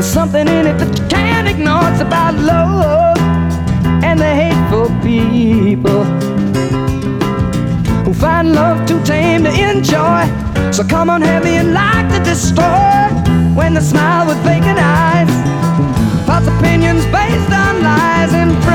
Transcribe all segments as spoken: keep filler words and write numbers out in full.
something in it that you can't ignore. It's about love and the hateful people who find love too tame to enjoy. So come on, heavy and like to destroy when they smile with vacant eyes. False opinions based on lies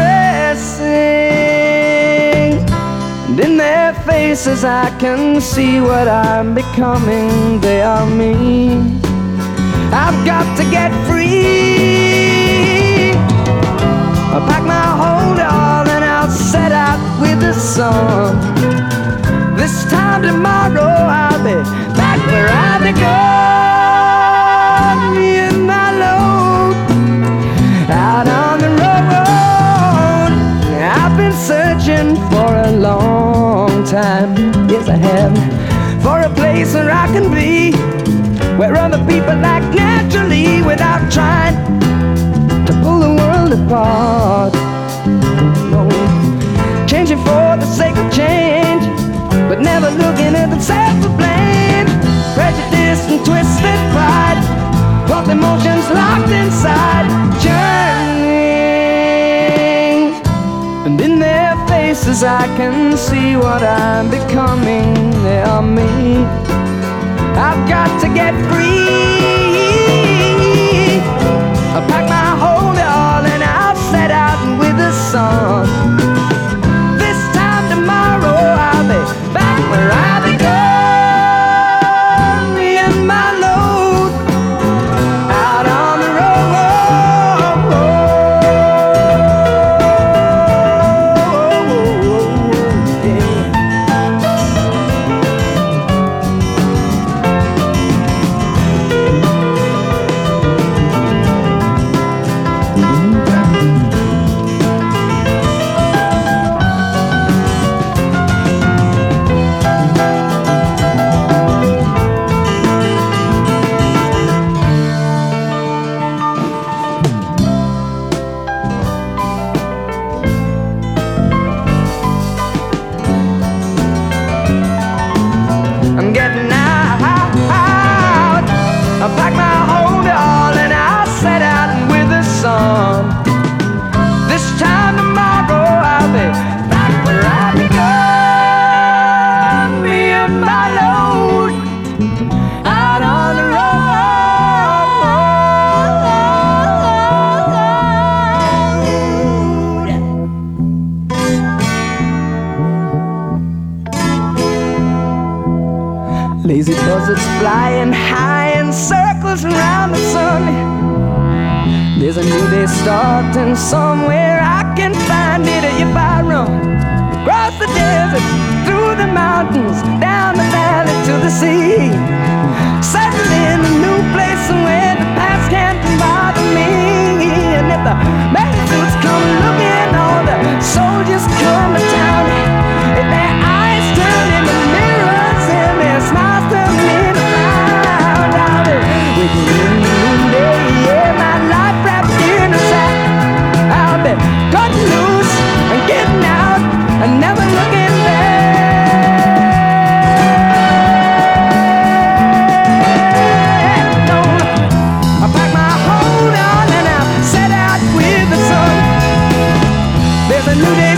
impressing. And in their faces I can see what I'm becoming. They are me. I've got to get free. I'll pack my hold all and I'll set out with the sun. This time tomorrow I'll be back where I begun. Me and my load out on the road. I've been searching for a long time, yes I have, for a place where I can be, where other people act naturally without trying to pull the world apart. No, changing for the sake of change, but never looking at themselves to blame. Prejudice and twisted pride, both emotions locked inside, journeying. And in their faces I can see what I'm becoming. They are me. I've got to get free. I'll pack my hold all and I'll set out with the sun. This time tomorrow I'll be back where I begun. Me and my load out on the road. I'm getting out. I'll pack my hold all and I'll set out with the sun. This time tomorrow I'll be back where I begun. Me and my load out on the road. Lazy buzzards flying high in circles around the sun. There's a new day starting somewhere. I can find it if I run across the desert, through the mountains, down the valley to the sea. Settle in a new place where the past can't bother me. And if the metal suits come looking on, the soldiers come to town. If their eyes turn into mirrors and their smiles turn into frown, I'll be waking in the noonday, yeah, my life wrapped in a sack. I'll be cutting loose and getting out and never looking back. No, I pack my hold on and I'll set out with the sun. There's a new day.